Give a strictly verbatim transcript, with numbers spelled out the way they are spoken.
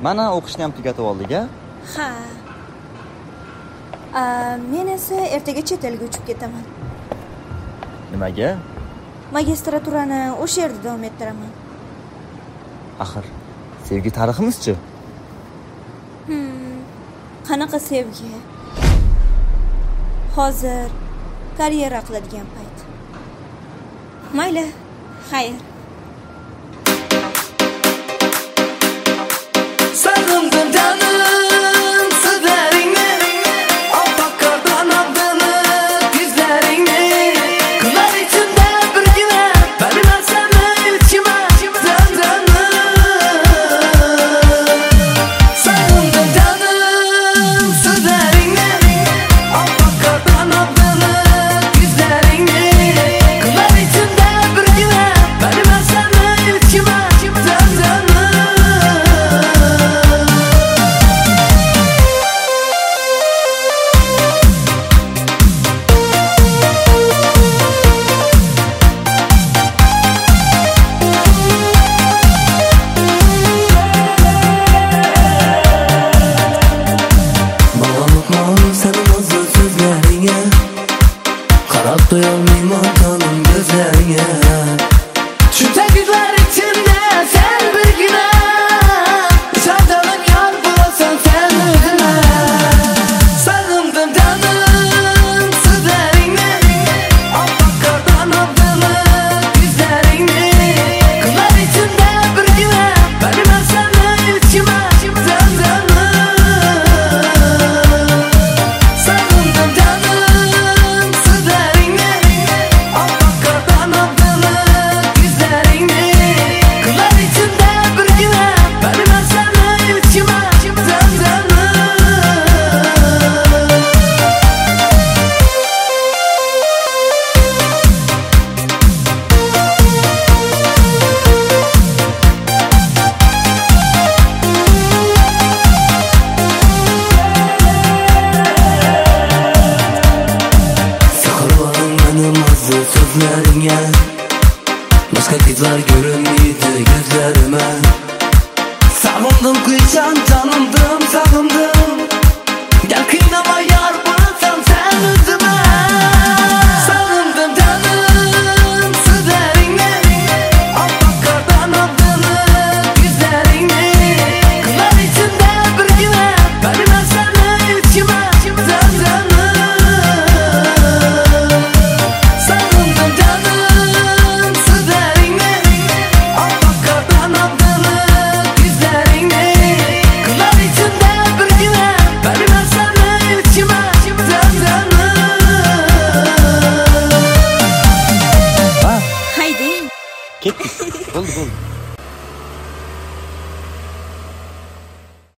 Mana o'qishni ham tugatib oldik-a? Ha. A, men esa ertaga chet elga uchib ketaman. Nimaga? Magistraturani o'sha yerda davom ettiraman. Axir sevgi tariximizchi? Hmm. Qanaqa sevgi? Hozir karyera qiladigan payt. Mayli, xayr. Sarıldım canım sözlerine, appak kardan adını yüzlerine. Kılar içinde bir güne, vermem sana içime canını. Sarıldım canım sözlerine, appak kardan adını yüzlerine. Kılar içinde bir güne, vermem sana içime canını. Qarab doyolmayman tanım gözlerine. Şu teknikler içinde sen bir güne, şartanım yar bulasan sen özüne. Sarıldım canım sözlerine, appak kardan adını yüzlerine. Kılar içinde bir güne, vermem sana içime canını. Sarıldım canım sözlerine, appak kardan adını yüzlerine. Kılar içinde bir güne, vermem sana içime canını. Sıkılmadım benim azı sözlerine, başka kızlar görünmeydi gözlerime. Savundım kıysan tanımdım savundım, gel kıynama yar bıraksan sen özüme. Sarıldım canım sözlerine, appak kardan adını yüzlerine. Kılar içinde bir güne, vermem sana içime canını. Sarıldım canım sözlerine, appak kardan adını yüzlerine. Kılar içinde bir güne, vermem sana içime canını. Ha, Haydi. ketdik. Bo'ldi, bo'ldi.